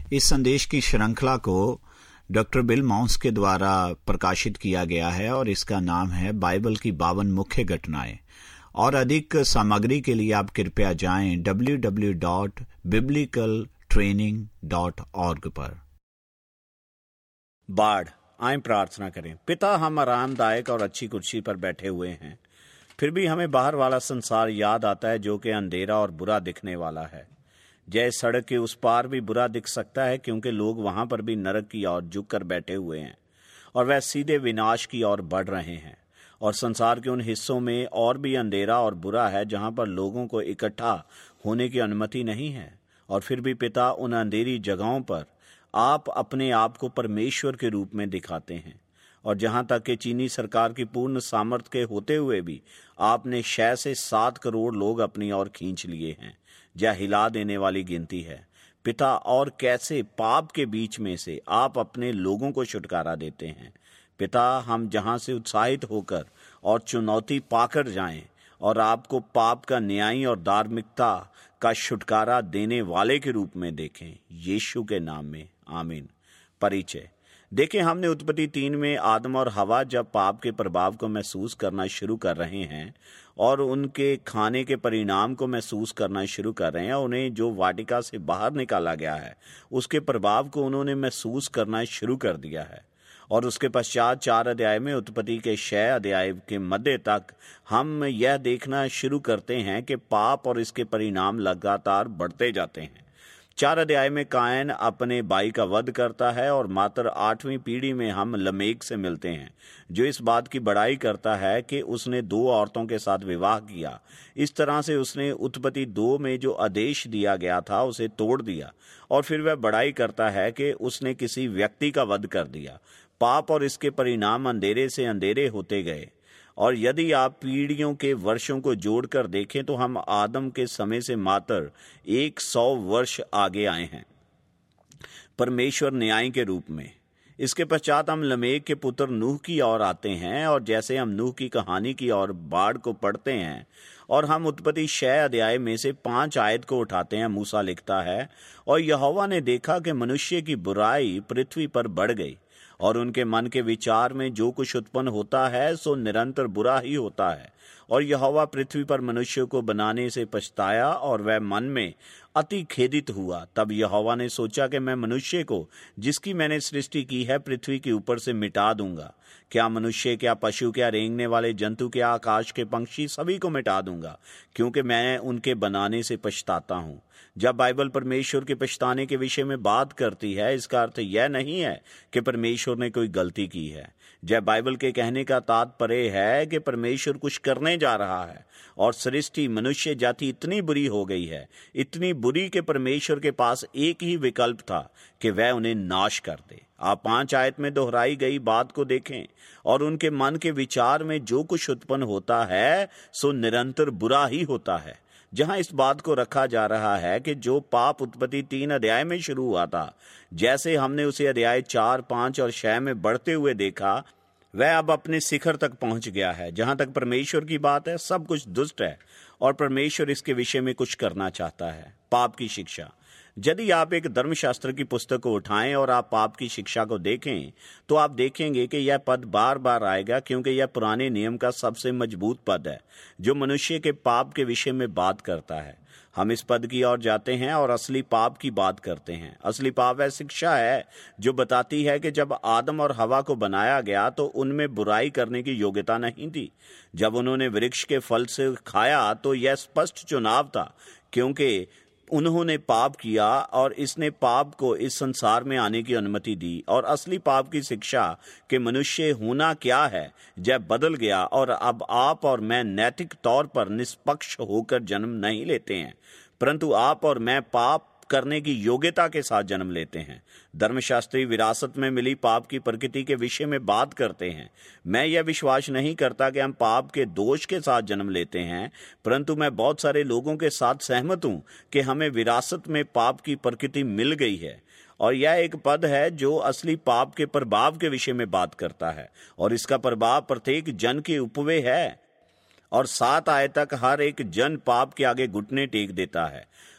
इस संदेश की श्रृंखला को डॉक्टर बिल माउंस के द्वारा प्रकाशित किया गया है और इसका नाम है बाइबल की 52 मुख्य घटनाएं। और अधिक सामग्री के लिए आप कृपया जाएं www.biblicaltraining.org पर। बाढ़। आए प्रार्थना करें। पिता, हम आरामदायक और अच्छी कुर्सी पर बैठे हुए हैं, फिर भी हमें बाहर वाला संसार याद आता है जो कि अंधेरा और बुरा दिखने वाला है। जय सड़क के उस पार भी बुरा दिख सकता है क्योंकि लोग वहां पर भी नरक की ओर झुक कर बैठे हुए हैं और वह सीधे विनाश की ओर बढ़ रहे हैं। और संसार के उन हिस्सों में और भी अंधेरा और बुरा है जहां पर लोगों को इकट्ठा होने की अनुमति नहीं है। और फिर भी पिता, उन अंधेरी जगहों पर आप अपने आप को परमेश्वर के रूप में दिखाते हैं। और जहां तक कि चीनी सरकार की पूर्ण सामर्थ्य के होते हुए भी आपने 6 से 7 करोड़ लोग अपनी ओर खींच लिए हैं। यह हिला देने वाली गिनती है पिता। और कैसे पाप के बीच में से आप अपने लोगों को छुटकारा देते हैं पिता। हम जहां से उत्साहित होकर और चुनौती पाकर जाएं और आपको पाप का न्याय और धार्मिकता का छुटकारा देने वाले के रूप में देखें, यीशु के नाम में, आमीन। परिचय। देखें, हमने उत्पत्ति 3 में आदम और हवा जब पाप के प्रभाव को महसूस करना शुरू कर रहे हैं और उनके खाने के परिणाम को महसूस करना शुरू कर रहे हैं, उन्हें जो वाटिका से बाहर निकाला गया है उसके प्रभाव को उन्होंने महसूस करना शुरू कर दिया है। और उसके पश्चात 4 अध्याय में उत्पत्ति के 6 अध्याय के मध्य तक हम यह देखना शुरू करते हैं कि पाप और इसके परिणाम लगातार बढ़ते जाते हैं। 4 अध्याय में कायन अपने भाई का वध करता है और मात्र 8वीं पीढ़ी में हम लमेक से मिलते हैं जो इस बात की बड़ाई करता है कि उसने 2 औरतों के साथ विवाह किया। इस तरह से उसने उत्पत्ति 2 में जो आदेश दिया गया था उसे तोड़ दिया। और फिर वह बड़ाई करता है कि उसने किसी व्यक्ति का वध कर दिया। पाप और इसके परिणाम अंधेरे से अंधेरे होते गए। और यदि आप पीढ़ियों के वर्षों को जोड़कर देखें तो हम आदम के समय से मात्र 100 वर्ष आगे आए हैं परमेश्वर न्याय के रूप में। इसके पश्चात हम लमेक के पुत्र नूह की ओर आते हैं और जैसे हम नूह की कहानी की ओर बाढ़ को पढ़ते हैं और हम उत्पत्ति 6 अध्याय में से 5 आयत को उठाते हैं, मूसा लिखता है, और यहोवा ने देखा कि मनुष्य की बुराई पृथ्वी पर बढ़ गई और उनके मन के विचार में जो कुछ उत्पन्न होता है सो निरंतर बुरा ही होता है। और यहोवा पृथ्वी पर मनुष्य को बनाने से पछताया और वह मन में अति खेदित हुआ। तब यहोवा ने सोचा कि मैं मनुष्य को जिसकी मैंने सृष्टि की है पृथ्वी के ऊपर से मिटा दूंगा। क्या मनुष्य, क्या पशु, क्या रेंगने वाले जंतु, क्या आकाश के पंछी, सभी को मिटा दूंगा क्योंकि मैं उनके बनाने से पछताता हूँ। जब बाइबल परमेश्वर के पछताने के विषय में बात करती है, इसका अर्थ यह नहीं है कि परमेश्वर ने कोई गलती की है। जब बाइबल के कहने का तात्पर्य है कि परमेश्वर कुछ करने जा रहा है और सृष्टि मनुष्य जाति इतनी बुरी हो गई है, इतनी बुरी कि परमेश्वर के पास एक ही विकल्प था कि वह उन्हें नाश कर दे। आप 5 आयत में दोहराई गई बात को देखें। और उनके मन के विचार में जो कुछ उत्पन्न होता है सो निरंतर बुरा ही होता है। जहां इस बात को रखा जा रहा है कि जो पाप उत्पत्ति 3 अध्याय में शुरू हुआ था, जैसे हमने उसे अध्याय 4, 5 और 6 में बढ़ते हुए देखा, वह अब अपने शिखर तक पहुंच गया है। जहां तक परमेश्वर की बात है, सब कुछ दुष्ट है और परमेश्वर इसके विषय में कुछ करना चाहता है। पाप की शिक्षा। यदि आप एक धर्मशास्त्र की पुस्तक को उठाएं और आप पाप की शिक्षा को देखें तो आप देखेंगे कि यह पद बार बार आएगा क्योंकि यह पुराने नियम का सबसे मजबूत पद है जो मनुष्य के पाप के विषय में बात करता है। हम इस पद की ओर जाते हैं और असली पाप की बात करते हैं। असली पाप वह शिक्षा है जो बताती है कि जब आदम और हवा को बनाया गया तो उनमें बुराई करने की योग्यता नहीं थी। जब उन्होंने वृक्ष के फल से खाया तो यह स्पष्ट चुनाव था क्योंकि उन्होंने पाप किया और इसने पाप को इस संसार में आने की अनुमति दी। और असली पाप की शिक्षा कि मनुष्य होना क्या है जब बदल गया और अब आप और मैं नैतिक तौर पर निष्पक्ष होकर जन्म नहीं लेते हैं, परंतु आप और मैं पाप करने की योग्यता के साथ जन्म लेते हैं। धर्मशास्त्री विरासत में मिली पाप की प्रकृति के विषय में बात करते हैं। मैं यह विश्वास नहीं करता कि हम पाप के दोष के साथ जन्म लेते हैं, परंतु मैं बहुत सारे लोगों के साथ सहमत हूं कि हमें विरासत में पाप की प्रकृति मिल गई है। और यह एक पद है जो असली पाप के प्रभाव के विषय में बात करता है और इसका प्रभाव प्रत्येक जन के उपवे है। और 7 आयत तक हर एक जन पाप के आगे घुटने टेक देता है।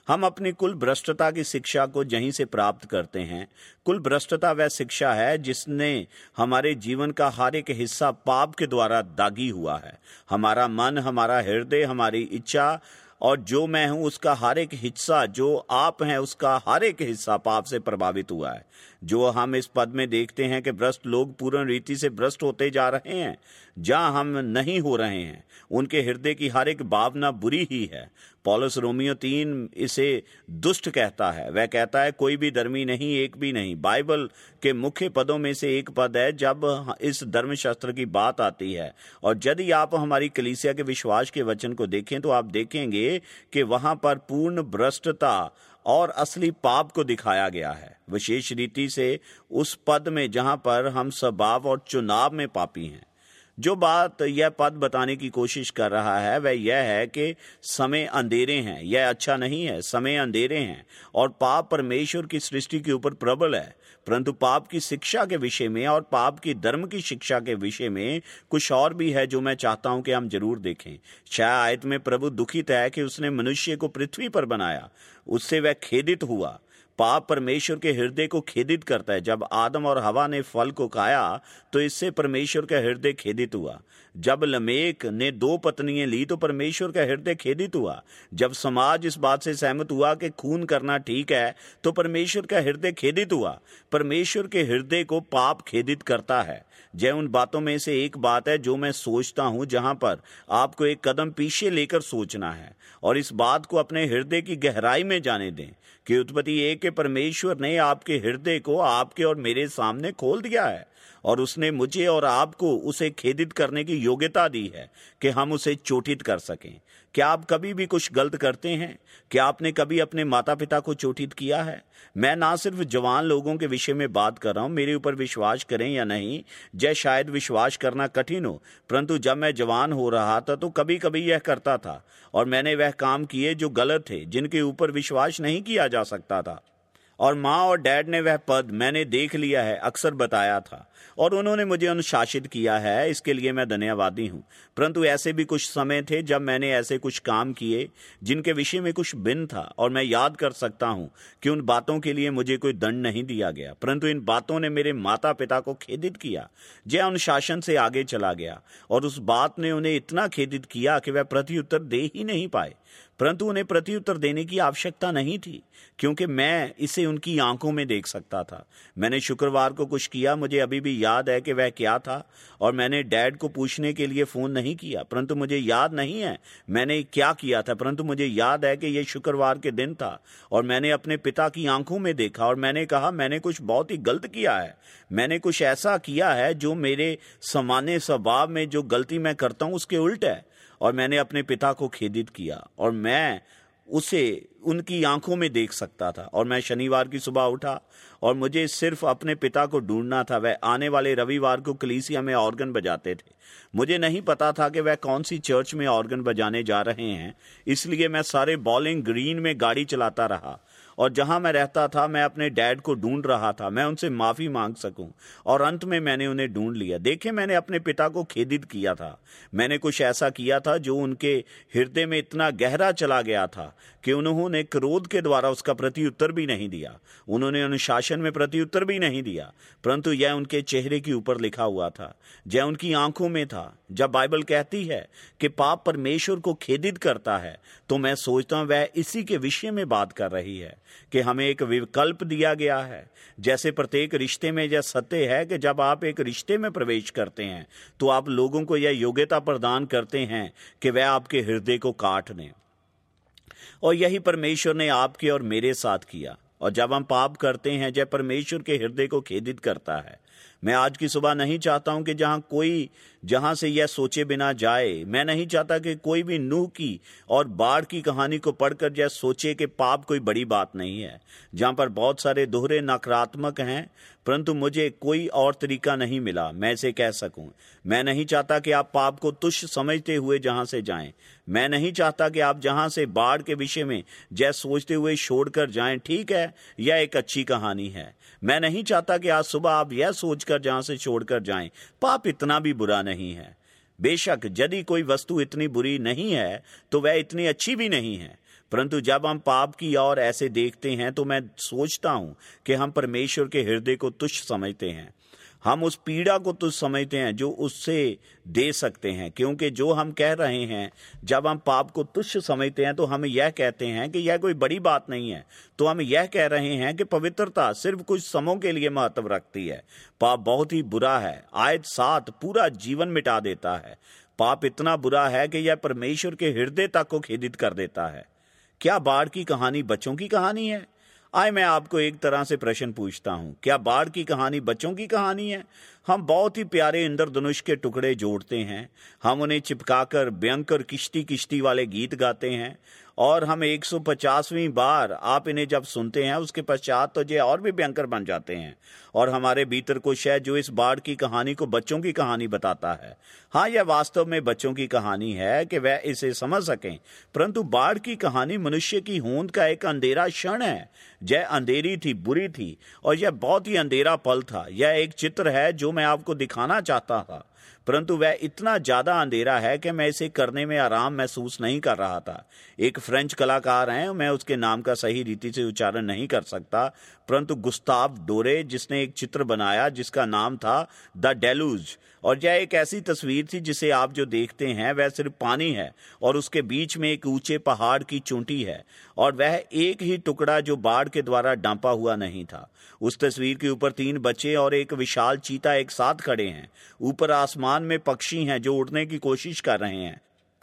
हम अपनी कुल भ्रष्टता की शिक्षा को यहीं से प्राप्त करते हैं। कुल भ्रष्टता वह शिक्षा है जिसने हमारे जीवन का हर एक हिस्सा पाप के द्वारा दागी हुआ है। हमारा मन, हमारा हृदय, हमारी इच्छा और जो मैं हूं उसका हर एक हिस्सा, जो आप हैं उसका हर एक हिस्सा पाप से प्रभावित हुआ है। जो हम इस पद में देखते हैं कि भ्रष्ट लोग पूर्ण रीति से भ्रष्ट होते जा रहे हैं, जहां हम नहीं हो रहे हैं, उनके हृदय की हर एक भावना बुरी ही है। पौलुस रोमियो 3 इसे दुष्ट कहता है। वह कहता है कोई भी धर्मी नहीं, एक भी नहीं। बाइबल के मुख्य पदों में से एक पद है जब इस धर्मशास्त्र की बात आती है। और यदि आप हमारी कलीसिया के विश्वास के वचन को देखें तो आप देखेंगे कि वहां पर पूर्ण भ्रष्टता और असली पाप को दिखाया गया है, विशेष रीति से उस पद में जहां पर हम स्वभाव और चुनाव में पापी हैं। जो बात यह पद बताने की कोशिश कर रहा है वह यह है कि समय अंधेरे हैं। यह अच्छा नहीं है, समय अंधेरे हैं और पाप परमेश्वर की सृष्टि के ऊपर प्रबल है। परंतु पाप की शिक्षा के विषय में और पाप की धर्म की शिक्षा के विषय में कुछ और भी है जो मैं चाहता हूं कि हम जरूर देखें। 6 आयत में प्रभु दुखित है कि उसने मनुष्य को पृथ्वी पर बनाया, उससे वह खेदित हुआ। पाप परमेश्वर के हृदय को खेदित करता है। जब आदम और हवा ने फल को खाया तो इससे परमेश्वर का हृदय खेदित हुआ। जब लमेक ने 2 पत्नियां ली तो परमेश्वर का हृदय खेदित हुआ। जब समाज इस बात से सहमत हुआ कि खून करना ठीक है तो परमेश्वर का हृदय खेदित हुआ। परमेश्वर के हृदय को पाप खेदित करता है। यह उन बातों में से एक बात है जो मैं सोचता हूं, जहां पर आपको एक कदम पीछे लेकर सोचना है और इस बात को अपने हृदय की गहराई में जाने दें कि उत्पत्ति 1 के परमेश्वर ने आपके हृदय को आपके और मेरे सामने खोल दिया है और उसने मुझे और आपको उसे खेदित करने की योग्यता दी है कि हम उसे चोटित कर सकें। क्या आप कभी भी कुछ गलत करते हैं? क्या आपने कभी अपने माता पिता को चोटित किया है? मैं ना सिर्फ जवान लोगों के विषय में बात कर रहा हूं, मेरे ऊपर विश्वास करें या नहीं, यह शायद विश्वास करना कठिन हो, परंतु जब मैं जवान हो रहा था तो कभी कभी यह करता था और मैंने वह काम किए जो गलत थे, जिनके ऊपर विश्वास नहीं किया जा सकता था। और माँ और डैड ने वह पद मैंने देख लिया है अक्सर बताया था और उन्होंने मुझे अनुशासित किया है, इसके लिए मैं धन्यवादी हूँ। परंतु ऐसे भी कुछ समय थे जब मैंने ऐसे कुछ काम किए जिनके विषय में कुछ भिन्न था और मैं याद कर सकता हूँ कि उन बातों के लिए मुझे कोई दंड नहीं दिया गया, परंतु इन बातों ने मेरे माता पिता को खेदित किया। यह अनुशासन से आगे चला गया और उस बात ने उन्हें इतना खेदित किया कि वह प्रत्युत्तर दे ही नहीं पाए। परंतु उन्हें प्रत्युत्तर देने की आवश्यकता नहीं थी क्योंकि मैं इसे उनकी आंखों में देख सकता था। मैंने शुक्रवार को कुछ किया, मुझे अभी भी याद है कि वह क्या था और मैंने डैड को पूछने के लिए फोन नहीं किया, परंतु मुझे याद नहीं है मैंने क्या किया था, परंतु मुझे याद है कि यह शुक्रवार के दिन था और मैंने अपने पिता की आंखों में देखा और मैंने कहा मैंने कुछ बहुत ही गलत किया है। मैंने कुछ ऐसा किया है जो मेरे सामान्य स्वभाव में जो गलती मैं करता हूं उसके उल्ट है और मैंने अपने पिता को खेदित किया और मैं उसे उनकी आंखों में देख सकता था। और मैं शनिवार की सुबह उठा और मुझे सिर्फ अपने पिता को ढूंढना था। वह आने वाले रविवार को कलीसिया में ऑर्गन बजाते थे। मुझे नहीं पता था कि वह कौन सी चर्च में ऑर्गन बजाने जा रहे हैं, इसलिए मैं सारे बॉलिंग ग्रीन में गाड़ी चलाता रहा और जहां मैं रहता था मैं अपने डैड को ढूंढ रहा था, मैं उनसे माफी मांग सकूं और अंत में मैंने उन्हें ढूंढ लिया। देखें, मैंने अपने पिता को खेदित किया था। मैंने कुछ ऐसा किया था जो उनके हृदय में इतना गहरा चला गया था कि उन्होंने क्रोध के द्वारा उसका प्रत्युत्तर भी नहीं दिया, उन्होंने अनुशासन में प्रत्युत्तर भी नहीं दिया, परंतु यह उनके चेहरे के ऊपर लिखा हुआ था, यह उनकी आंखों में था। जब बाइबल कहती है कि पाप परमेश्वर को खेदित करता है तो मैं सोचता हूं वह इसी के विषय में बात कर रही है कि हमें एक विकल्प दिया गया है। जैसे प्रत्येक रिश्ते में यह सत्य है कि जब आप एक रिश्ते में प्रवेश करते हैं तो आप लोगों को यह योग्यता प्रदान करते हैं कि वह आपके हृदय को काट लें, और यही परमेश्वर ने आपके और मेरे साथ किया। और जब हम पाप करते हैं यह परमेश्वर के हृदय को खेदित करता है। मैं आज की सुबह नहीं चाहता हूं कि जहां से यह सोचे बिना जाए। मैं नहीं चाहता कि कोई भी नूह की और बाढ़ की कहानी को पढ़कर यह सोचे कि पाप कोई बड़ी बात नहीं है, जहां पर बहुत सारे दोहरे नकारात्मक हैं, परंतु मुझे कोई और तरीका नहीं मिला मैं इसे कह सकूं। मैं नहीं चाहता कि आप पाप को तुच्छ समझते हुए जहां से जाएं। मैं नहीं चाहता कि आप जहां से बाढ़ के विषय में जय सोचते हुए छोड़कर जाएं, ठीक है यह एक अच्छी कहानी है। मैं नहीं चाहता कि आज सुबह आप यह सोचकर जहां से छोड़कर जाएं पाप इतना भी बुरा नहीं है। बेशक यदि कोई वस्तु इतनी बुरी नहीं है तो वह इतनी अच्छी भी नहीं है, परंतु जब हम पाप की ओर ऐसे देखते हैं तो मैं सोचता हूं कि हम परमेश्वर के हृदय को तुच्छ समझते हैं। हम उस पीड़ा को तुच्छ समझते हैं जो उससे दे सकते हैं, क्योंकि जो हम कह रहे हैं, जब हम पाप को तुच्छ समझते हैं तो हम यह कहते हैं कि यह कोई बड़ी बात नहीं है। तो हम यह कह रहे हैं कि पवित्रता सिर्फ कुछ समय के लिए महत्व रखती है। पाप बहुत ही बुरा है। आयत 7 पूरा जीवन मिटा देता है। पाप इतना बुरा है कि यह परमेश्वर के हृदय तक को खेदित कर देता है। क्या बाढ़ की कहानी बच्चों की कहानी है? आए मैं आपको एक तरह से प्रश्न पूछता हूं, क्या बाढ़ की कहानी बच्चों की कहानी है? हम बहुत ही प्यारे इंद्रधनुष के टुकड़े जोड़ते हैं, हम उन्हें चिपकाकर भयंकर किश्ती किश्ती वाले गीत गाते हैं, और हम 150वीं बार आप इन्हें जब सुनते हैं उसके पश्चात तो ये और भी भयंकर बन जाते हैं। और हमारे भीतर कुछ है जो इस बाढ़ की कहानी को बच्चों की कहानी बताता है। हाँ, यह वास्तव में बच्चों की कहानी है कि वह इसे समझ सकें, परंतु बाढ़ की कहानी मनुष्य की होंद का एक अंधेरा क्षण है। यह अंधेरी थी, बुरी थी, और यह बहुत ही अंधेरा पल था। यह एक चित्र है जो मैं आपको दिखाना चाहता था, परंतु वह इतना ज्यादा अंधेरा है कि मैं इसे करने में आराम महसूस नहीं कर रहा था। एक फ्रेंच कलाकार हैं, मैं उसके नाम का सही रीति से उच्चारण नहीं कर सकता, परंतु गुस्ताव डोरे, जिसने एक चित्र बनाया जिसका नाम था द डेलूज, और यह एक ऐसी तस्वीर थी जिसे आप जो देखते हैं वह सिर्फ पानी है और उसके बीच में एक ऊंचे पहाड़ की चोटी है, और वह एक ही टुकड़ा जो बाढ़ के द्वारा डांपा हुआ नहीं था। उस तस्वीर के ऊपर 3 बच्चे और एक विशाल चीता एक साथ खड़े हैं। ऊपर आसमान में पक्षी हैं जो उड़ने की कोशिश कर रहे हैं,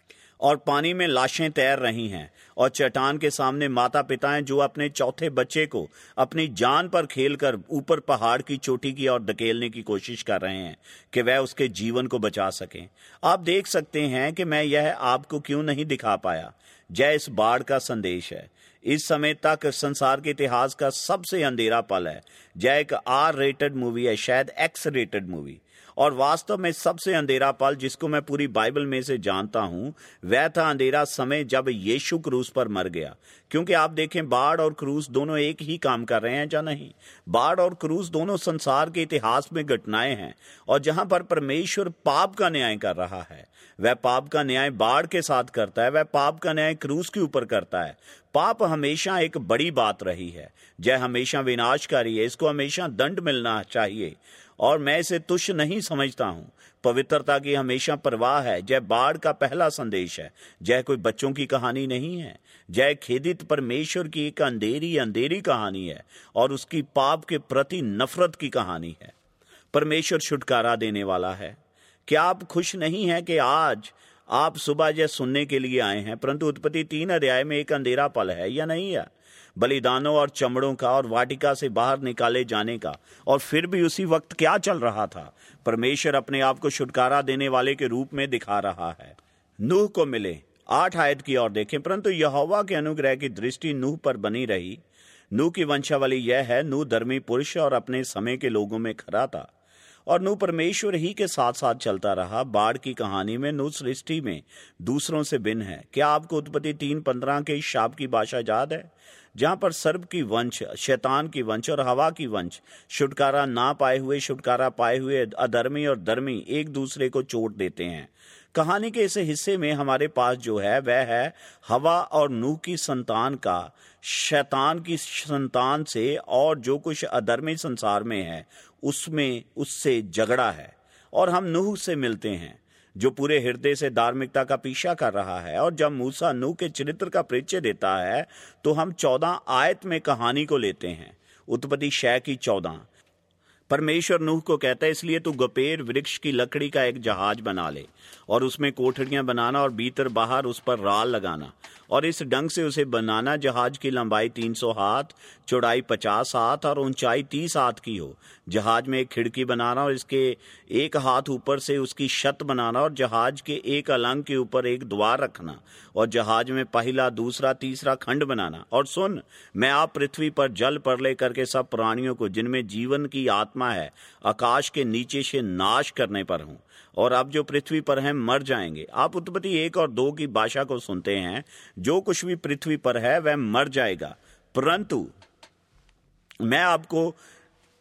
और पानी में लाशें तैर रही हैं, और चट्टान के सामने माता पिता हैं जो अपने चौथे बच्चे को अपनी जान पर खेलकर ऊपर पहाड़ की चोटी की ओर धकेलने की कोशिश कर रहे हैं कि वह उसके जीवन को बचा सकें। आप देख सकते हैं कि मैं यह आपको क्यों नहीं दिखा पाया। यह इस बाढ़ का संदेश है। इस समय तक संसार के इतिहास का सबसे अंधेरा पल है। यह एक R रेटेड मूवी है, शायद X रेटेड मूवी, और वास्तव में सबसे अंधेरा पल जिसको मैं पूरी बाइबल में से जानता हूं वह था अंधेरा समय जब यीशु क्रूस पर मर गया। क्योंकि आप देखें, बाढ़ और क्रूस दोनों एक ही काम कर रहे हैं या नहीं? बाढ़ और क्रूस दोनों संसार के इतिहास में घटनाएं हैं, और जहां पर परमेश्वर पाप का न्याय कर रहा है, वह पाप का न्याय बाढ़ के साथ करता है, वह पाप का न्याय क्रूस के ऊपर करता है। पाप हमेशा एक बड़ी बात रही है, यह हमेशा विनाशकारी है, इसको हमेशा दंड मिलना चाहिए, और मैं इसे तुच्छ नहीं समझता हूं। पवित्रता की हमेशा परवाह है। यह बाढ़ का पहला संदेश है। यह कोई बच्चों की कहानी नहीं है। यह खेदित परमेश्वर की एक अंधेरी अंधेरी कहानी है, और उसकी पाप के प्रति नफरत की कहानी है। परमेश्वर छुटकारा देने वाला है। क्या आप खुश नहीं हैं कि आज आप सुबह यह सुनने के लिए आए हैं, परंतु उत्पत्ति 3 अध्याय में एक अंधेरा पल है या नहीं है? बलिदानों और चमड़ों का और वाटिका से बाहर निकाले जाने का, और फिर भी उसी वक्त क्या चल रहा था? परमेश्वर अपने आप को छुटकारा देने वाले के रूप में दिखा रहा है। नूह को मिले। 8 आयत की ओर देखें, परंतु यहोवा के अनुग्रह की दृष्टि नूह पर बनी रही। नूह की वंशावली यह है, नूह धर्मी पुरुष और अपने समय के लोगों में खरा था, और नूह परमेश्वर ही के साथ साथ चलता रहा। बाढ़ की कहानी में नूह सृष्टि में दूसरों से भिन्न है। क्या आपको उत्पत्ति 3:15 के शाप की भाषा याद है, जहां पर सर्प की वंश, शैतान की वंश और हवा की वंश छुटकारा ना पाए हुए, छुटकारा पाए हुए अधर्मी और धर्मी एक दूसरे को चोट देते हैं? कहानी के इस हिस्से में हमारे पास जो है वह है हवा और नूह की संतान का शैतान की संतान से, और जो कुछ अधर्मी संसार में है उसमें उससे झगड़ा है। और हम नूह से मिलते हैं जो पूरे हृदय से धार्मिकता का पीछा कर रहा है। और जब मूसा नूह के चरित्र का परिचय देता है तो हम 14 आयत में कहानी को लेते हैं। उत्पत्ति 6 की 14। परमेश्वर नूह को कहता है, इसलिए तू गपेर वृक्ष की लकड़ी का एक जहाज बना ले, और उसमें कोठरियां बनाना, और भीतर बाहर उस पर राल लगाना, और इस ढंग से उसे बनाना जहाज की लंबाई 300 हाथ, चौड़ाई 50 हाथ और ऊंचाई 30 हाथ की हो। जहाज में एक खिड़की बनाना, और इसके एक हाथ ऊपर से उसकी छत बनाना, और जहाज के एक अलंग के ऊपर एक द्वार रखना, और जहाज में पहला, दूसरा, तीसरा खंड बनाना। और सुन, मैं आप पृथ्वी पर जल प्रलय करके सब प्राणियों को जिनमें जीवन की आत्मा है आकाश के नीचे से नाश करने पर हूं, और अब जो पृथ्वी पर हैं मर जाएंगे। आप उत्पत्ति 1 और 2 की भाषा को सुनते हैं, जो कुछ भी पृथ्वी पर है वह मर जाएगा। परंतु मैं आपको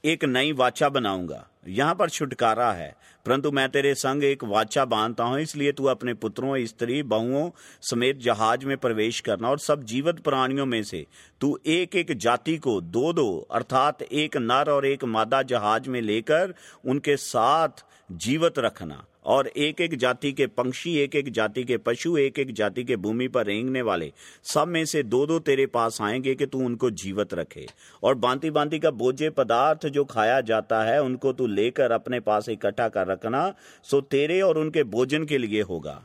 एक नई वाचा बनाऊंगा। यहाँ पर छुटकारा है, परंतु मैं तेरे संग एक वाचा बांधता हूं, इसलिए तू अपने पुत्रों, स्त्री, बहुओं समेत जहाज में प्रवेश करना, और सब जीवित प्राणियों में से तू एक एक जाति को दो दो अर्थात एक नर और एक मादा जहाज में लेकर उनके साथ जीवित रखना, और एक एक जाति के पंछी, एक एक जाति के पशु, एक एक जाति के भूमि पर रेंगने वाले सब में से दो दो तेरे पास आएंगे कि तू उनको जीवित रखे। और भांति भांति का भोज्य पदार्थ जो खाया जाता है उनको तू लेकर अपने पास इकट्ठा कर रखना, सो तेरे और उनके भोजन के लिए होगा।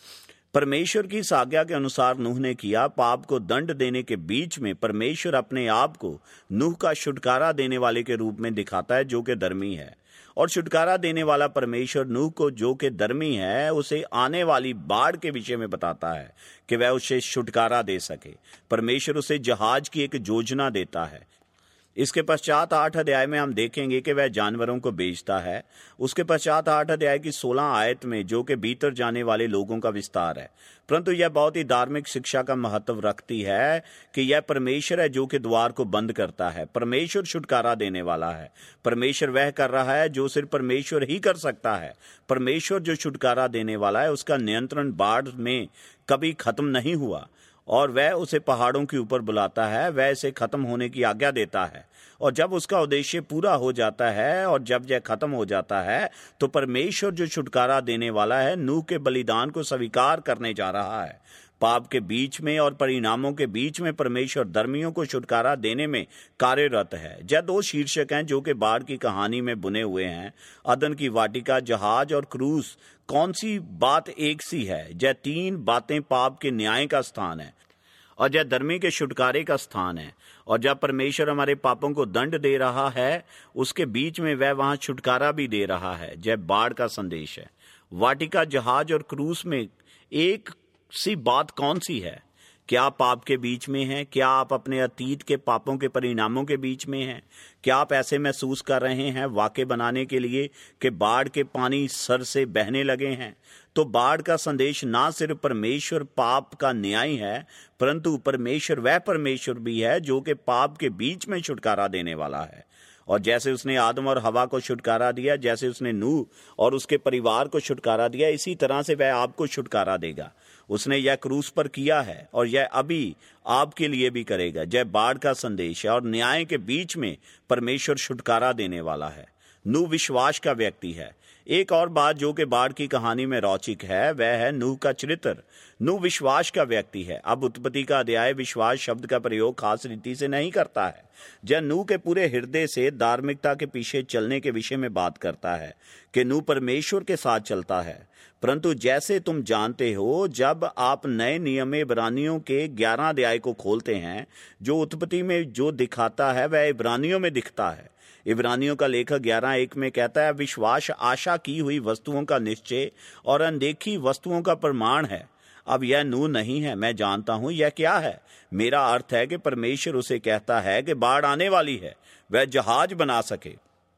परमेश्वर की इस आज्ञा के अनुसार नूह ने किया। पाप को दंड देने के बीच में परमेश्वर अपने आप को नूह का छुटकारा देने वाले के रूप में दिखाता है, जो कि धर्मी है। और छुटकारा देने वाला परमेश्वर नूह को, जो कि धर्मी है, उसे आने वाली बाढ़ के विषय में बताता है कि वह उसे छुटकारा दे सके। परमेश्वर उसे जहाज की एक योजना देता है। इसके पश्चात 8 अध्याय में हम देखेंगे कि वह जानवरों को बेचता है। उसके पश्चात 8 अध्याय की 16 आयत में, जो कि भीतर जाने वाले लोगों का विस्तार है, परंतु यह बहुत ही धार्मिक शिक्षा का महत्व रखती है कि यह परमेश्वर है जो कि द्वार को बंद करता है। परमेश्वर छुटकारा देने वाला है। परमेश्वर वह कर रहा है जो सिर्फ परमेश्वर ही कर सकता है। परमेश्वर जो छुटकारा देने वाला है, उसका नियंत्रण बाढ़ में कभी खत्म नहीं हुआ, और वह उसे पहाड़ों के ऊपर बुलाता है। वह इसे खत्म होने की आज्ञा देता है, और जब उसका उद्देश्य पूरा हो जाता है और जब यह खत्म हो जाता है, तो परमेश्वर जो छुटकारा देने वाला है, नूह के बलिदान को स्वीकार करने जा रहा है। पाप के बीच में और परिणामों के बीच में परमेश्वर धर्मियों को छुटकारा देने में कार्यरत है। यह 2 शीर्षक हैं जो कि बाढ़ की कहानी में बुने हुए हैं। अदन की वाटिका, जहाज और क्रूस। कौन सी बात एक सी है? यह 3 बातें पाप के न्याय का स्थान है, और यह धर्मी के छुटकारे का स्थान है। और जब परमेश्वर हमारे पापों को दंड दे रहा है, उसके बीच में वह वहां छुटकारा भी दे रहा है। यह बाढ़ का संदेश है। वाटिका, जहाज और क्रूस में एक सी बात कौन सी है? क्या आप पाप के बीच में हैं? क्या आप अपने अतीत के पापों के परिणामों के बीच में हैं? क्या आप ऐसे महसूस कर रहे हैं वाक्य बनाने के लिए कि बाढ़ के पानी सर से बहने लगे हैं? तो बाढ़ का संदेश ना सिर्फ परमेश्वर पाप का न्याय है, परंतु परमेश्वर वह परमेश्वर भी है जो कि पाप के बीच में छुटकारा देने वाला है। और जैसे उसने आदम और हवा को छुटकारा दिया, जैसे उसने नूह और उसके परिवार को छुटकारा दिया, इसी तरह से वह आपको छुटकारा देगा। उसने यह क्रूस पर किया है और यह अभी आपके लिए भी करेगा। यह बाढ़ का संदेश है, और न्याय के बीच में परमेश्वर छुटकारा देने वाला है। नूह विश्वास का व्यक्ति है। एक और बात जो कि बाढ़ की कहानी में रोचक है, वह है नूह का चरित्र। नूह विश्वास का व्यक्ति है। अब उत्पत्ति का अध्याय विश्वास शब्द का प्रयोग खास रीति से नहीं करता है। यह नूह के पूरे हृदय से धार्मिकता के पीछे चलने के विषय में बात करता है कि नूह परमेश्वर के साथ चलता है। परंतु जैसे तुम जानते हो, जब आप नए नियम इब्रानियों के 11 अध्याय को खोलते हैं, जो उत्पत्ति में जो दिखाता है वह इब्रानियों में दिखता है। इब्रानियों का लेखक 11:1 में कहता है, विश्वास आशा की हुई वस्तुओं का निश्चय और अनदेखी वस्तुओं का प्रमाण है। अब यह नूह नहीं है, मैं जानता हूं यह क्या है। मेरा अर्थ है कि परमेश्वर उसे कहता है कि बाढ़ आने वाली है, वह जहाज बना सके,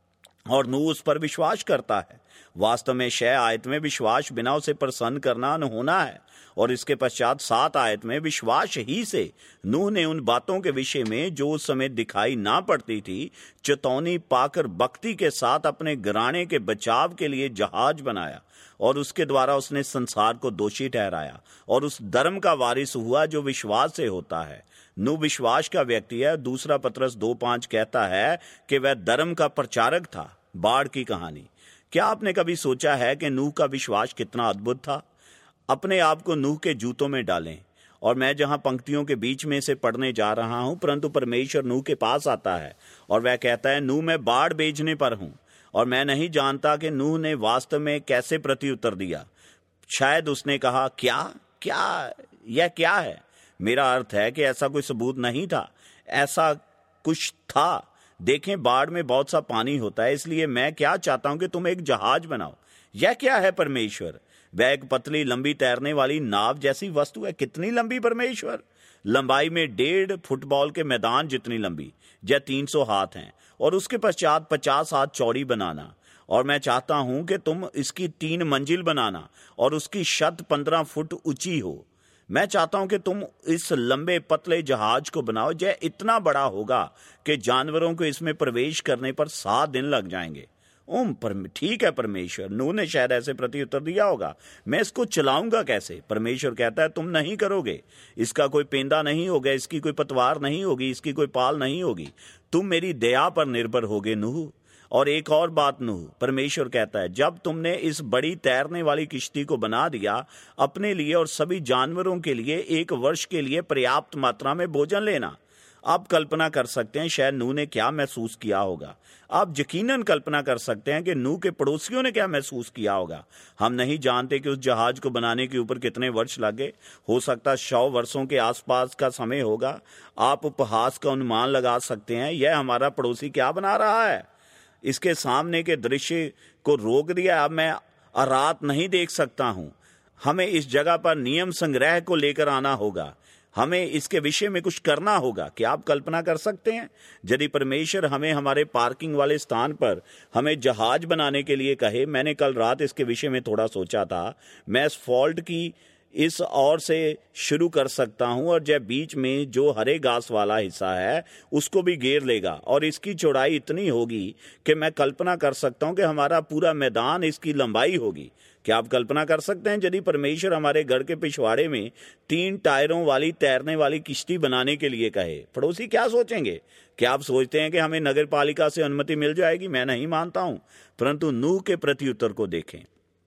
और नूह उस पर विश्वास करता है। वास्तव में 6 आयत में विश्वास बिना उसे प्रसन्न करना अनहोना है, और इसके पश्चात 7 आयत में विश्वास ही से नूह ने उन बातों के विषय में जो उस समय दिखाई ना पड़ती थी, चेतावनी पाकर भक्ति के साथ अपने घराने के बचाव के लिए जहाज बनाया, और उसके द्वारा उसने संसार को दोषी ठहराया और उस धर्म का वारिस हुआ जो विश्वास से होता है। नूह विश्वास का व्यक्ति है। दूसरा पतरस 2:5 कहता है कि वह धर्म का प्रचारक था। बाढ़ की कहानी। क्या आपने कभी सोचा है कि नूह का विश्वास कितना अद्भुत था? अपने आप को नूह के जूतों में डालें। और मैं जहां पंक्तियों के बीच में से पढ़ने जा रहा हूं, परंतु परमेश्वर नूह के पास आता है और वह कहता है, नूह मैं बाढ़ भेजने पर हूं। और मैं नहीं जानता कि नूह ने वास्तव में कैसे प्रत्युत्तर दिया। शायद उसने कहा, यह क्या है? मेरा अर्थ है कि ऐसा कोई सबूत नहीं था, ऐसा कुछ था। देखें, बाढ़ में बहुत सा पानी होता है, इसलिए मैं क्या चाहता हूं कि तुम एक जहाज बनाओ। यह क्या है परमेश्वर? वह एक पतली लंबी तैरने वाली नाव जैसी वस्तु है। कितनी लंबी परमेश्वर? लंबाई में 1.5 फुटबॉल के मैदान जितनी लंबी। यह 300 हाथ हैं, और उसके पश्चात 50 हाथ चौड़ी बनाना। और मैं चाहता हूं कि तुम इसकी 3 मंजिल बनाना और उसकी छत 15 फुट ऊंची हो। मैं चाहता हूं कि तुम इस लंबे पतले जहाज को बनाओ, यह इतना बड़ा होगा कि जानवरों को इसमें प्रवेश करने पर 7 दिन लग जाएंगे। ठीक है परमेश्वर, नूह ने शायद ऐसे प्रत्युत्तर दिया होगा, मैं इसको चलाऊंगा कैसे? परमेश्वर कहता है तुम नहीं करोगे, इसका कोई पेंदा नहीं होगा, इसकी कोई पतवार नहीं होगी, इसकी कोई पाल नहीं होगी, तुम मेरी दया पर निर्भर होगे नूह। और एक और बात नूह, परमेश्वर कहता है जब तुमने इस बड़ी तैरने वाली किश्ती को बना दिया अपने लिए और सभी जानवरों के लिए 1 वर्ष के लिए पर्याप्त मात्रा में भोजन लेना। आप कल्पना कर सकते हैं शायद नूह ने क्या महसूस किया होगा। आप यकीनन कल्पना कर सकते हैं कि नूह के पड़ोसियों ने क्या महसूस किया होगा। हम नहीं जानते कि उस जहाज को बनाने के ऊपर कितने वर्ष लगे, हो सकता 100 वर्षों के आसपास का समय होगा। आप उपहास का अनुमान लगा सकते हैं, यह हमारा पड़ोसी क्या बना रहा है। इसके सामने के दृश्य को रोक दिया, अब मैं रात नहीं देख सकता हूं। हमें इस जगह पर नियम संग्रह को लेकर आना होगा, हमें इसके विषय में कुछ करना होगा। क्या आप कल्पना कर सकते हैं यदि परमेश्वर हमें हमारे पार्किंग वाले स्थान पर हमें जहाज बनाने के लिए कहे? मैंने कल रात इसके विषय में थोड़ा सोचा था। मैं एस्फॉल्ट की इस ओर से शुरू कर सकता हूं और जब बीच में जो हरे घास वाला हिस्सा है उसको भी घेर लेगा और इसकी चौड़ाई इतनी होगी कि मैं कल्पना कर सकता हूं कि हमारा पूरा मैदान इसकी लंबाई होगी। क्या आप कल्पना कर सकते हैं यदि परमेश्वर हमारे घर के पिछवाड़े में 3 टायरों वाली तैरने वाली किश्ती बनाने के लिए कहे? पड़ोसी क्या सोचेंगे? क्या आप सोचते हैं कि हमें नगर पालिका से अनुमति मिल जाएगी? मैं नहीं मानता हूं। परंतु नूह के प्रत्युत्तर को देखें,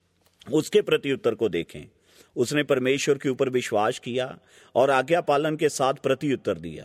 उसके प्रत्युत्तर को देखें। उसने परमेश्वर के ऊपर विश्वास किया और आज्ञा पालन के साथ प्रत्युत्तर दिया।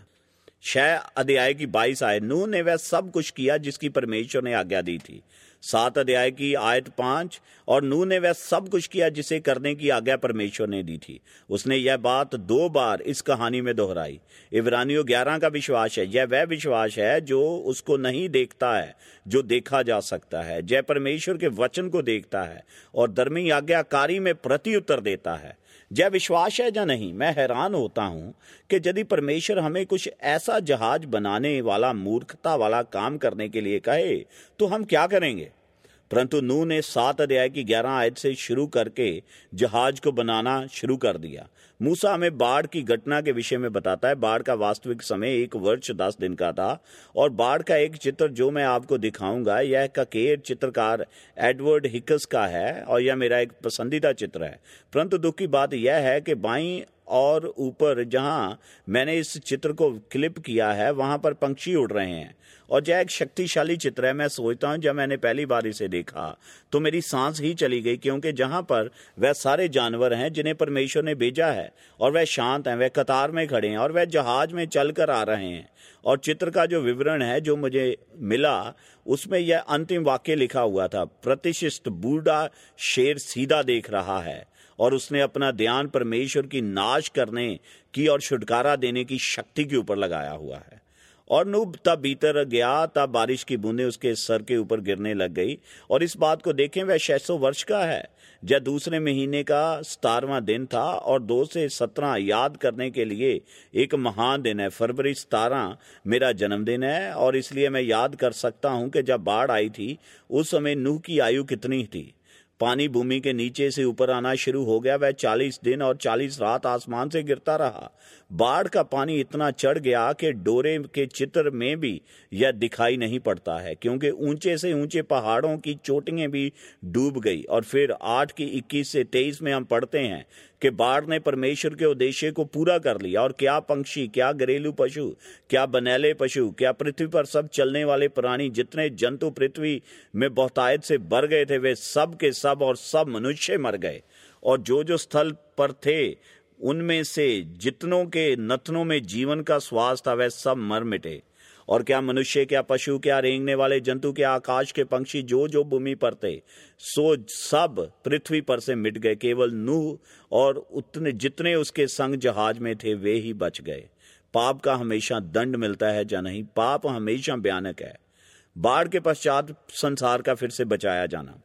6 अध्याय की 22 आयत, नूह ने वह सब कुछ किया जिसकी परमेश्वर ने आज्ञा दी थी। 7 अध्याय की आयत 5, और नूह ने वह सब कुछ किया जिसे करने की आज्ञा परमेश्वर ने दी थी। उसने यह बात 2 बार इस कहानी में दोहराई। इब्रानियों 11 का विश्वास है, यह वह विश्वास है जो उसको नहीं देखता है जो देखा जा सकता है, जय परमेश्वर के वचन को देखता है और धर्मी आज्ञाकारी में प्रत्युत्तर देता है। जय विश्वास है या नहीं? मैं हैरान होता हूं कि यदि परमेश्वर हमें कुछ ऐसा जहाज बनाने वाला मूर्खता वाला काम करने के लिए कहे तो हम क्या करेंगे? परंतु नूह ने 7 अध्याय की 11 आयत से शुरू करके जहाज को बनाना शुरू कर दिया। मूसा हमें बाढ़ की घटना के विषय में बताता है। बाढ़ का वास्तविक समय 1 वर्ष 10 दिन का था और बाढ़ का एक चित्र जो मैं आपको दिखाऊंगा यह ककेर चित्रकार एडवर्ड हिकस का है और यह मेरा एक पसंदीदा चित्र है। परंतु दुख की बात यह है कि बाईं और ऊपर जहां मैंने इस चित्र को क्लिप किया है वहां पर पंछी उड़ रहे हैं और यह एक शक्तिशाली चित्र है। मैं सोचता हूं जब मैंने पहली बार इसे देखा तो मेरी सांस ही चली गई, क्योंकि जहां पर वह सारे जानवर हैं जिन्हें परमेश्वर ने भेजा है और वह शांत हैं, वह कतार में खड़े हैं और वह जहाज में चलकर आ रहे हैं। और चित्र का जो विवरण है जो मुझे मिला उसमें यह अंतिम वाक्य लिखा हुआ था, प्रतिष्ठित बूढ़ा शेर सीधा देख रहा है और उसने अपना ध्यान परमेश्वर की नाश करने की और छुटकारा देने की शक्ति के ऊपर लगाया हुआ है। और नूह तब भीतर गया, तब बारिश की बूंदें उसके सर के ऊपर गिरने लग गई। और इस बात को देखें, वह 600 वर्ष का है। जब दूसरे महीने का 17वां दिन था और 2 से 17 याद करने के लिए एक महान दिन है। फरवरी 17 मेरा जन्मदिन है और इसलिए मैं याद कर सकता हूं कि जब बाढ़ आई थी उस समय नूह की आयु कितनी थी। पानी भूमि के नीचे से ऊपर आना शुरू हो गया। वह 40 दिन और 40 रात आसमान से गिरता रहा। बाढ़ का पानी इतना चढ़ गया कि डोरे के चित्र में भी यह दिखाई नहीं पड़ता है, क्योंकि ऊंचे से ऊंचे पहाड़ों की चोटियां भी डूब गई। और फिर 8 की 21 से 23 में हम पढ़ते हैं कि बाढ़ ने परमेश्वर के उद्देश्य को पूरा कर लिया। और क्या पंक्षी, क्या घरेलू पशु, क्या बनैले पशु, क्या पृथ्वी पर सब चलने वाले प्राणी, जितने जंतु पृथ्वी में बहुतायत से भर गए थे, वे सब के सब और सब मनुष्य मर गए। और जो स्थल पर थे उनमें से जितनों के नथनों में जीवन का श्वास था वह सब मर मिटे। और क्या मनुष्य, क्या पशु, क्या रेंगने वाले जंतु, क्या आकाश के पंछी जो भूमि पर थे, सो सब पृथ्वी पर से मिट गए। केवल नूह और उतने जितने उसके संग जहाज में थे वे ही बच गए। पाप का हमेशा दंड मिलता है या नहीं? पाप हमेशा भयानक है। बाढ़ के पश्चात संसार का फिर से बचाया जाना,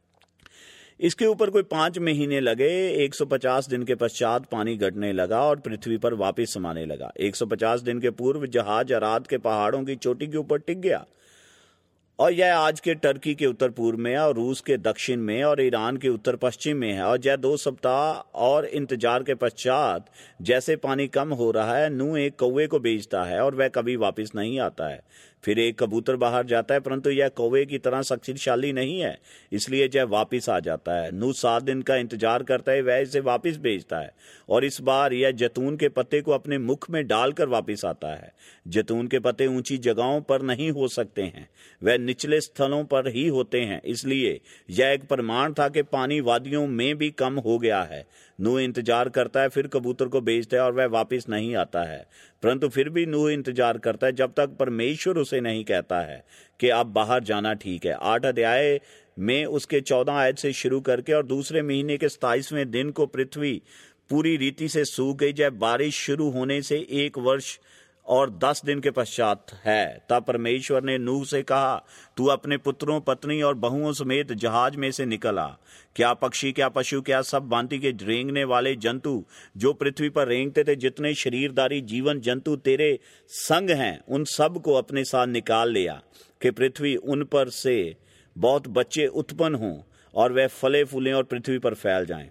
इसके ऊपर कोई 5 महीने लगे। 150 दिन के पश्चात पानी घटने लगा और पृथ्वी पर वापस समाने लगा। 150 दिन के पूर्व जहाज अराद के पहाड़ों की चोटी के ऊपर टिक गया और यह आज के टर्की के उत्तर पूर्व में और रूस के दक्षिण में और ईरान के उत्तर पश्चिम में है। और यह 2 सप्ताह और इंतजार के पश्चात जैसे पानी कम हो रहा है, नूह एक कौवे को भेजता है और वह कभी वापस नहीं आता है। फिर एक कबूतर बाहर जाता है, परंतु यह कौवे की तरह शक्तिशाली नहीं है, इसलिए यह वापस आ जाता है। नूह 7 दिन का इंतजार करता है, वह इसे वापस भेजता है और इस बार यह जैतून के पत्ते को अपने मुख में डालकर वापस आता है। जैतून के पत्ते ऊंची जगहों पर नहीं हो सकते हैं, वह निचले स्थलों पर ही होते हैं, इसलिए यह एक प्रमाण था कि पानी वादियों में भी कम हो गया है। नूह इंतजार करता है, फिर कबूतर को भेजता है और वह वापस नहीं आता है, परंतु फिर भी नूह इंतजार करता है जब तक परमेश्वर उसे नहीं कहता है कि अब बाहर जाना ठीक है। 8 अध्याय में उसके 14 आयत से शुरू करके और दूसरे महीने के 27वें दिन को पृथ्वी पूरी रीति से सूख गई। जब बारिश शुरू होने से 1 वर्ष और 10 दिन के पश्चात है, तब परमेश्वर ने नूह से कहा, तू अपने पुत्रों, पत्नी और बहुओं समेत जहाज में से निकल आ। क्या पक्षी, क्या पशु, क्या सब भांति के रेंगने वाले जंतु जो पृथ्वी पर रेंगते थे, जितने शरीरधारी जीवन जंतु तेरे संग हैं, उन सब को अपने साथ निकाल लिया कि पृथ्वी उन पर से बहुत बच्चे उत्पन्न हों और वह फले फूलें और पृथ्वी पर फैल जाएं।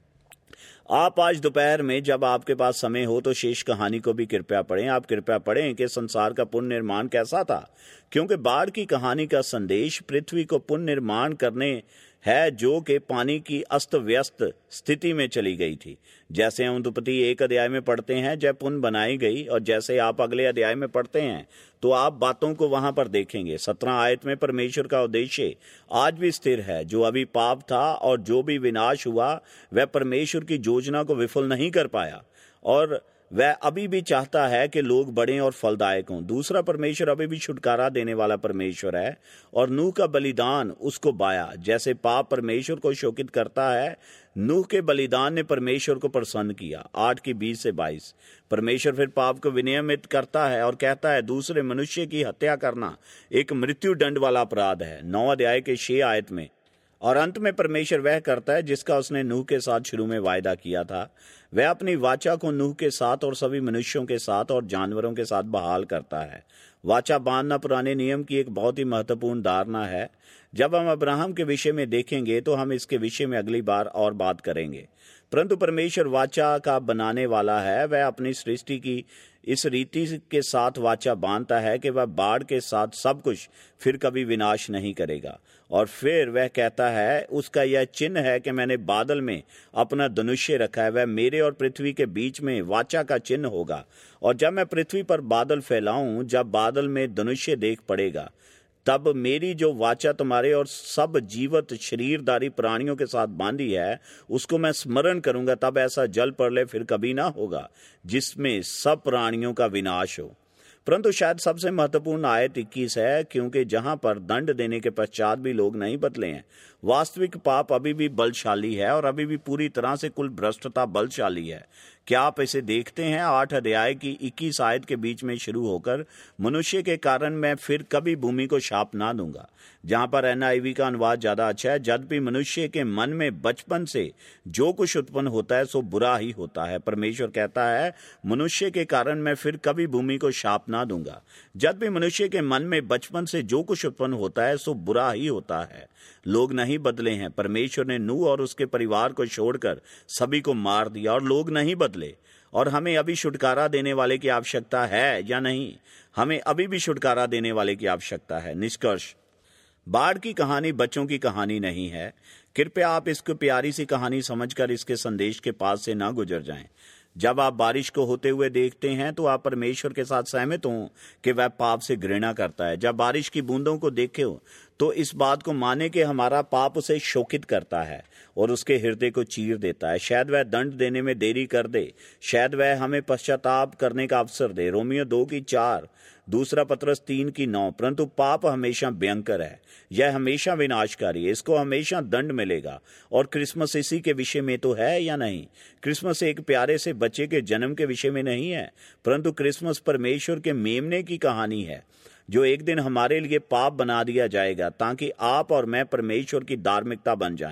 आप आज दोपहर में जब आपके पास समय हो तो शेष कहानी को भी कृपया पढ़ें। आप कृपया पढ़ें कि संसार का पुनर्निर्माण कैसा था, क्योंकि बाढ़ की कहानी का संदेश पृथ्वी को पुनर्निर्माण करने है जो कि पानी की अस्त व्यस्त स्थिति में चली गई थी। जैसे हम उत्पत्ति 1 अध्याय में पढ़ते हैं जब पुनः बनाई गई, और जैसे आप अगले अध्याय में पढ़ते हैं तो आप बातों को वहां पर देखेंगे। 17 आयत में परमेश्वर का उद्देश्य आज भी स्थिर है। जो अभी पाप था और जो भी विनाश हुआ, वह परमेश्वर की योजना को विफल नहीं कर पाया और वह अभी भी चाहता है कि लोग बड़े और फलदायक हों। दूसरा, परमेश्वर अभी भी छुटकारा देने वाला परमेश्वर है और नूह का बलिदान उसको बाया। जैसे पाप परमेश्वर को शोकित करता है, नूह के बलिदान ने परमेश्वर को प्रसन्न किया। 8 की 20 से 22। परमेश्वर फिर पाप को विनियमित करता है और कहता है दूसरे मनुष्य की हत्या करना एक मृत्यु दंड वाला अपराध है। 9 अध्याय के 6 आयत में। और अंत में परमेश्वर वह करता है जिसका उसने नूह के साथ शुरू में वायदा किया था। वह अपनी वाचा को नूह के साथ और सभी मनुष्यों के साथ और जानवरों के साथ बहाल करता है। वाचा बांधना पुराने नियम की एक बहुत ही महत्वपूर्ण धारणा है। जब हम अब्राहम के विषय में देखेंगे तो हम इसके विषय में अगली बार और बात करेंगे, परंतु परमेश्वर वाचा का बनाने वाला है। वह अपनी सृष्टि की इस रीति के साथ वाचा बांधता है कि वह बाढ़ के साथ सब कुछ फिर कभी विनाश नहीं करेगा। और फिर वह कहता है उसका यह चिन्ह है कि मैंने बादल में अपना धनुष्य रखा है, वह मेरे और पृथ्वी के बीच में वाचा का चिन्ह होगा। और जब मैं पृथ्वी पर बादल फैलाऊं, जब बादल में धनुष्य देख पड़ेगा, तब मेरी जो वाचा तुम्हारे और सब जीवित शरीरधारी प्राणियों के साथ बांधी है उसको मैं स्मरण करूंगा। तब ऐसा जल प्रलय फिर कभी ना होगा जिसमें सब प्राणियों का विनाश हो। परंतु शायद सबसे महत्वपूर्ण आयत 21 है, क्योंकि जहां पर दंड देने के पश्चात भी लोग नहीं बदले हैं। वास्तविक पाप अभी भी बलशाली है और अभी भी पूरी तरह से कुल भ्रष्टता बलशाली है। क्या आप इसे देखते हैं? 8 अध्याय की 21 आयत के बीच में शुरू होकर, मनुष्य के कारण मैं फिर कभी भूमि को शाप ना दूंगा। जहां पर NIV का अनुवाद ज्यादा अच्छा है, जब भी मनुष्य के मन में बचपन से जो कुछ उत्पन्न होता है सो बुरा ही होता है। परमेश्वर कहता है मनुष्य के कारण मैं फिर कभी भूमि को शाप ना दूंगा। जब भी मनुष्य के मन में बचपन से जो कुछ उत्पन्न होता है सो बुरा ही होता है। लोग नहीं बदले हैं। परमेश्वर ने नूह और उसके परिवार को छोड़कर सभी को मार दिया और लोग नहीं बदले। और हमें अभी छुटकारा देने वाले की आवश्यकता है या नहीं? हमें अभी भी छुटकारा देने वाले की आवश्यकता है। निष्कर्ष, बाढ़ की कहानी बच्चों की कहानी नहीं है। कृपया आप इसको प्यारी सी कहानी समझकर इसके संदेश के पास से ना गुजर जाएं। जब आप बारिश को होते हुए देखते हैं तो आप परमेश्वर के साथ सहमत हों कि वह पाप से घृणा करता है। जब बारिश की बूंदों को देखे तो इस बात को माने कि हमारा पाप उसे शोकित करता है और उसके हृदय को चीर देता है। शायद वह दंड देने में देरी कर दे, शायद वह हमें पश्चाताप करने का अवसर दे। रोमियो 2 की 4, दूसरा पत्रस 3 की 9। परंतु पाप हमेशा भयंकर है, यह हमेशा विनाशकारी है, इसको हमेशा दंड मिलेगा। और क्रिसमस इसी के विषय में तो है या नहीं? क्रिसमस एक प्यारे से बच्चे के जन्म के विषय में नहीं है, परंतु क्रिसमस परमेश्वर के मेमने की कहानी है जो एक दिन हमारे लिए पाप बना दिया जाएगा ताकि आप और मैं परमेश्वर की धार्मिकता बन जाएं।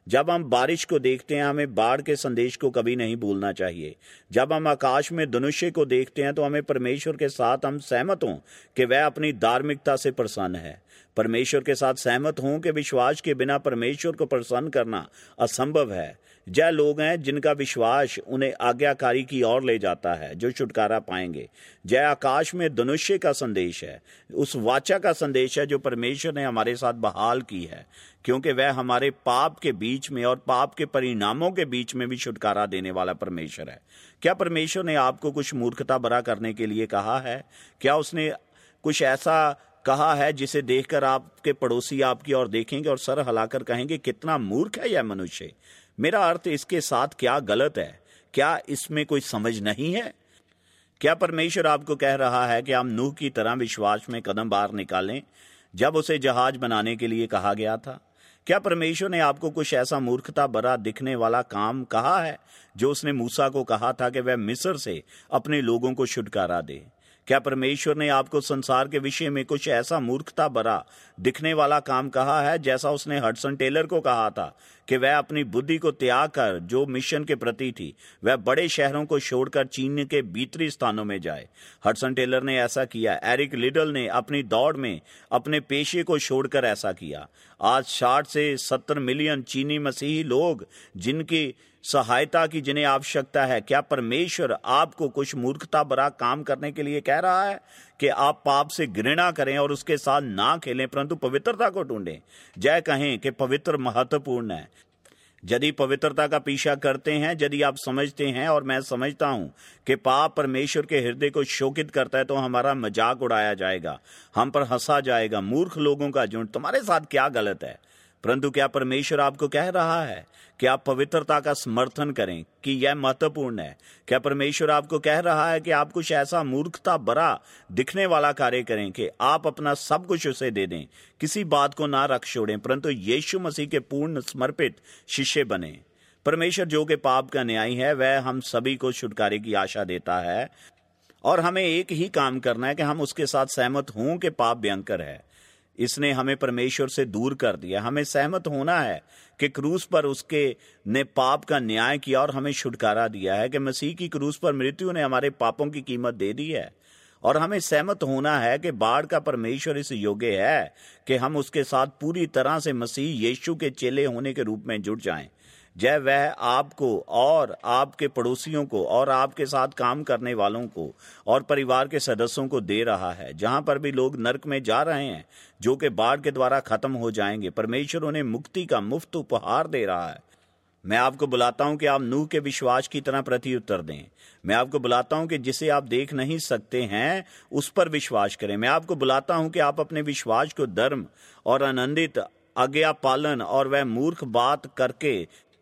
जब हम बारिश को देखते हैं, हमें बाढ़ के संदेश को कभी नहीं भूलना चाहिए। जब हम आकाश में धनुष्य को देखते हैं, तो हमें परमेश्वर के साथ हम सहमत हों कि वह अपनी धार्मिकता से प्रसन्न है। परमेश्वर के साथ सहमत हों कि विश्वास के बिना परमेश्वर को प्रसन्न करना असंभव है। जय लोग हैं जिनका विश्वास उन्हें आज्ञाकारी की ओर ले जाता है, जो छुटकारा पाएंगे। जय आकाश में धनुष्य का संदेश है, उस वाचा का संदेश है जो परमेश्वर ने हमारे साथ बहाल की है, क्योंकि वह हमारे पाप के बीच में और पाप के परिणामों के बीच में भी छुटकारा देने वाला परमेश्वर है। क्या परमेश्वर ने आपको कुछ मूर्खता भरा करने के लिए कहा है? क्या उसने कुछ ऐसा कहा है जिसे देखकर आपके पड़ोसी आपकी ओर देखेंगे और सर हिलाकर कहेंगे, कितना मूर्ख है यह मनुष्य? मेरा अर्थ इसके साथ क्या गलत है? क्या इसमें कोई समझ नहीं है? क्या परमेश्वर आपको कह रहा है कि आप नूह की तरह विश्वास में कदम बाहर निकालें जब उसे जहाज बनाने के लिए कहा गया था? क्या परमेश्वर ने आपको कुछ ऐसा मूर्खता भरा दिखने वाला काम कहा है जो उसने मूसा को कहा था कि वह मिस्र से अपने लोगों को छुटकारा दे? क्या परमेश्वर ने आपको संसार के विषय में कुछ ऐसा मूर्खता भरा दिखने वाला काम कहा है जैसा उसने हडसन टेलर को कहा था कि वह अपनी बुद्धि को त्याग कर, जो मिशन के प्रति थी, वह बड़े शहरों को छोड़कर चीन के भीतरी स्थानों में जाए? हडसन टेलर ने ऐसा किया। एरिक लिडल ने अपनी दौड़ में अपने पेशे को छोड़कर ऐसा किया। आज 60 से 70 मिलियन चीनी मसीही लोग जिनकी सहायता की जिन्हें आवश्यकता है। क्या परमेश्वर आपको कुछ मूर्खता भरा काम करने के लिए कह रहा है कि आप पाप से घृणा करें और उसके साथ ना खेलें, परंतु पवित्रता को ढूंढें? जय कहें कि पवित्र महत्वपूर्ण है। यदि पवित्रता का पीछा करते हैं, यदि आप समझते हैं और मैं समझता हूं कि पाप परमेश्वर के हृदय को शोकित करता है, तो हमारा मजाक उड़ाया जाएगा, हम पर हंसा जाएगा। मूर्ख लोगों का झुंड, तुम्हारे साथ क्या गलत है? परंतु क्या परमेश्वर आपको कह रहा है कि आप पवित्रता का समर्थन करें, कि यह महत्वपूर्ण है? क्या परमेश्वर आपको कह रहा है कि आप कुछ ऐसा मूर्खता भरा दिखने वाला कार्य करें कि आप अपना सब कुछ उसे दे दें, किसी बात को ना रख छोड़ें, परंतु यीशु मसीह के पूर्ण समर्पित शिष्य बने? परमेश्वर जो कि पाप का न्यायी है, वह हम सभी को छुटकारे की आशा देता है, और हमें एक ही काम करना है कि हम उसके साथ सहमत हों कि पाप भयंकर है। इसने हमें परमेश्वर से दूर कर दिया। हमें सहमत होना है कि क्रूस पर उसके ने पाप का न्याय किया और हमें छुटकारा दिया है, कि मसीह की क्रूस पर मृत्यु ने हमारे पापों की कीमत दे दी है। और हमें सहमत होना है कि बाढ़ का परमेश्वर इस योग्य है कि हम उसके साथ पूरी तरह से मसीह यीशु के चेले होने के रूप में जुड़ जाएं। जय वह आपको और आपके पड़ोसियों को और आपके साथ काम करने वालों को और परिवार के सदस्यों को दे रहा है। जहां पर भी लोग नरक में जा रहे हैं, जो कि बाढ़ के द्वारा खत्म हो जाएंगे, परमेश्वर उन्हें मुक्ति का मुफ्त उपहार दे रहा है। मैं आपको बुलाता हूं कि आप नूह के विश्वास की तरह प्रत्युत्तर दें। मैं आपको बुलाता हूं कि जिसे आप देख नहीं सकते हैं, उस पर विश्वास करें। मैं आपको बुलाता हूं कि आप अपने विश्वास को धर्म और आनंदित आज्ञा पालन और वह मूर्ख बात करके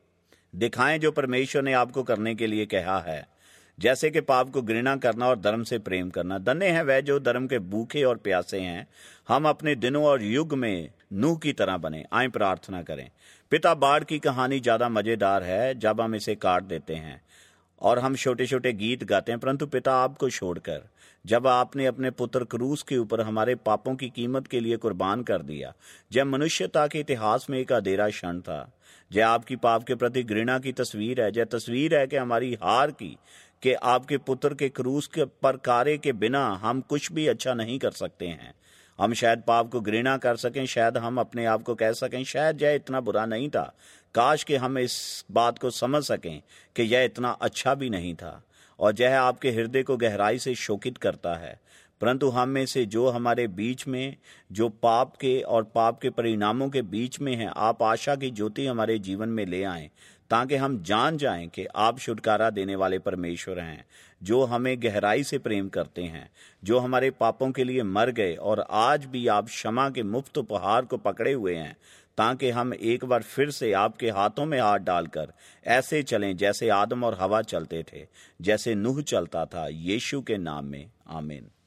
दिखाएं जो परमेश्वर ने आपको करने के लिए कहा है, जैसे कि पाप को घृणा करना और धर्म से प्रेम करना। धन्य है वह जो धर्म के भूखे और प्यासे हैं। हम अपने दिनों और युग में नूह की तरह बने। आए प्रार्थना करें। पिता, बाढ़ की कहानी ज्यादा मजेदार है जब हम इसे काट देते हैं और हम छोटे छोटे गीत गाते हैं, परंतु पिता आपको छोड़कर जब आपने अपने पुत्र क्रूस के ऊपर हमारे पापों की कीमत के लिए कुर्बान कर दिया, जब मनुष्यता के इतिहास में एक अंधेरा क्षण था, जय आपकी पाप के प्रति घृणा की तस्वीर है, जय तस्वीर है कि हमारी हार की, कि आपके पुत्र के क्रूस के पर कार्य के बिना हम कुछ भी अच्छा नहीं कर सकते हैं। हम शायद पाप को घृणा कर सकें, शायद हम अपने आप को कह सकें शायद यह इतना बुरा नहीं था। काश कि हम इस बात को समझ सकें कि यह इतना अच्छा भी नहीं था, और यह आपके हृदय को गहराई से शोकित करता है। परंतु हम में से जो हमारे बीच में जो पाप के और पाप के परिणामों के बीच में हैं, आप आशा की ज्योति हमारे जीवन में ले आएं, ताकि हम जान जाएं कि आप छुटकारा देने वाले परमेश्वर हैं, जो हमें गहराई से प्रेम करते हैं, जो हमारे पापों के लिए मर गए और आज भी आप क्षमा के मुफ्त उपहार को पकड़े हुए हैं, ताकि हम एक बार फिर से आपके हाथों में हाथ डालकर ऐसे चलें जैसे आदम और हवा चलते थे, जैसे नूह चलता था। यीशु के नाम में आमीन।